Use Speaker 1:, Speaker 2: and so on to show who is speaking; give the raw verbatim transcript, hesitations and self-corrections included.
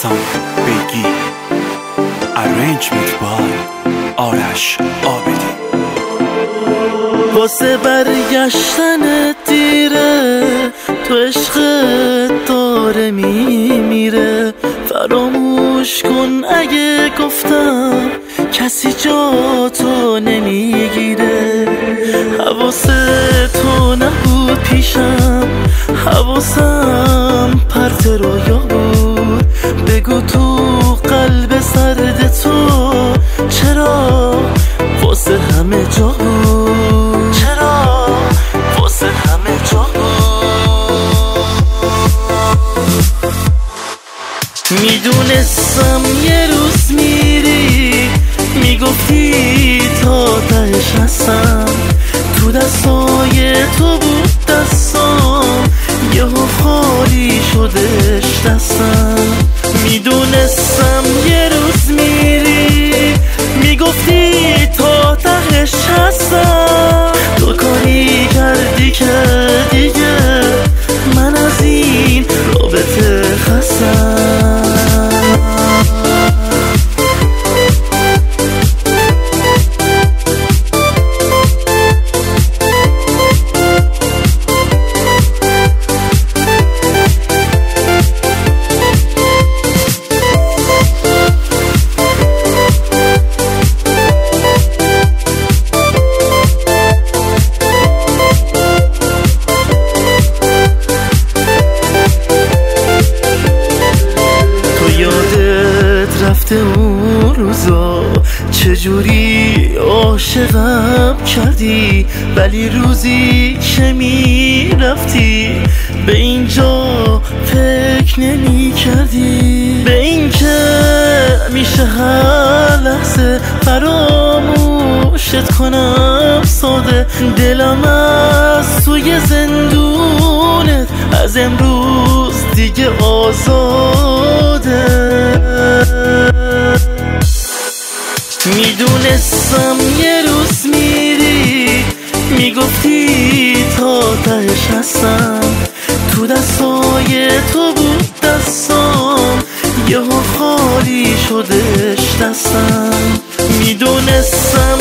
Speaker 1: حسن بگی. Arrangement by آرش عابدی.
Speaker 2: واسه برگشتن دیره تو عشقت داره میمیره. فراموش کن اگه گفتم کسی جا تو نمیگیره. حواست تو نبود پیشم، حواسم پرت رویا بود. بگو تو قلب سرد تو چرا واسه همه جا بود، چرا واسه همه جا بود. میدونستم یه روز میری، میگفتی تا تهش هستم. تو دستای تو بود دستام، یهو خالی شدش دستم. میدونستم یه روز میری، میگفتی تا تهش هستم. تو کاری کردی که دیگه من از این رابطه خستم. رفته اون روزا چجوری عاشقم کردی، ولی روزی که می رفتی به اینجا فکر نمی کردی. به این که میشه هر لحظه فراموشت کنم ساده. دلم از توی زندونت از امروز دیگه آزاده. میدونستم یه روز میری، میگفتی تا تهش هستم. تو دستای تو بود دستام، یهو خالی شدش دستم. میدونستم